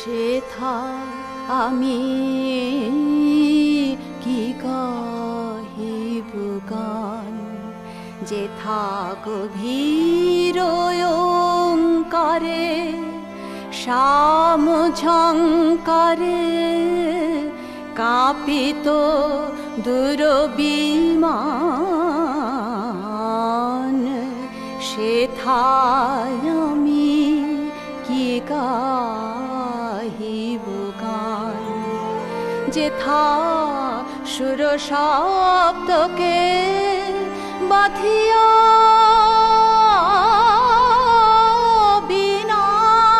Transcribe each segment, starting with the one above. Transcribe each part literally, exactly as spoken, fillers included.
সেথা আমি কি গাহিব গান, যেথা গভীর ওঙ্কারে শ্যাম ঝঙ্কারে কাঁপিত দুরবিমান, সেথায় আমি কি গাহিব গান, যেথা সুর শব্দকে বাঁধিয়া বিনা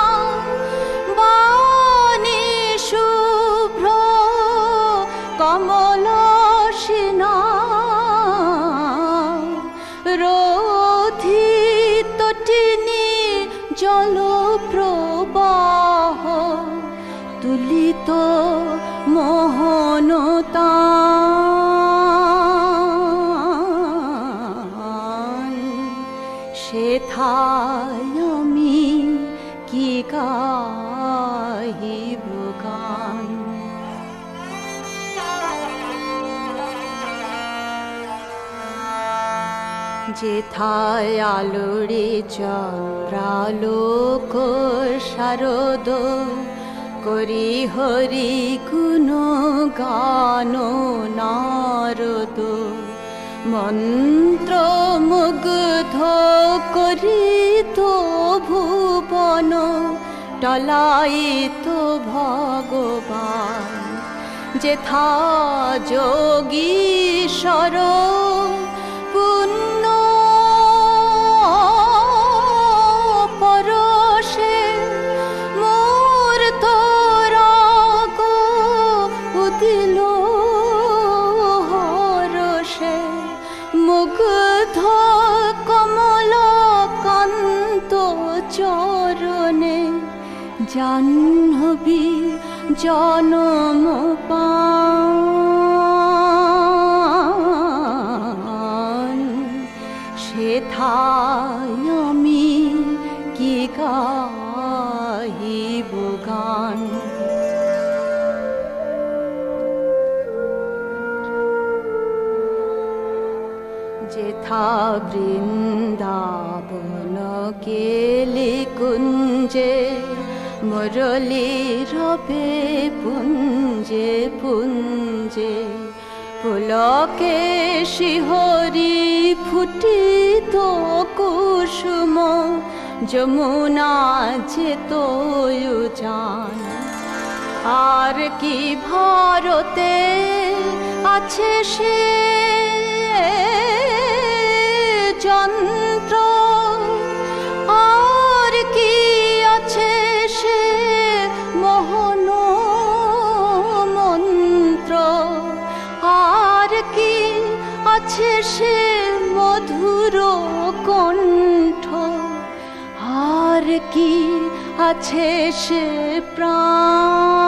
বাণী শুভ্র কমল সিনা রোধিত টিনি জল প্রবাহ তুলিত মোহনতান, সেথায় আমি কি গাহিব গান। যেথায় আলোরে চন্দ্রালোক শারদ করি হরি গুণ গান নারদ, মন্ত্র মুগ্ধ করিত ভুবন টলাইত ভগবান, যেথা যোগীশ্বর পুণ্য পরশে মূর্ত রাগ উদিল হরষে, মুগ্ধ কমল কান্ত চরণে জাহ্নবী জনম পান, সেথায় আমি কি গাহিব গান। যেথা বৃন্দাবন কেলি কুঞ্জে মুরলী রবে পুঞ্জে পুঞ্জে, পুলকে শিহরি ফুটিত কুসুম যমুনা যেত যান, আর কি ভারতে আছে সে যন্ত্র, আর কি আছে সে মোহন মন্ত্র, আর কি আছে সে মধুর কণ্ঠ, আর কি আছে সে প্রাণ।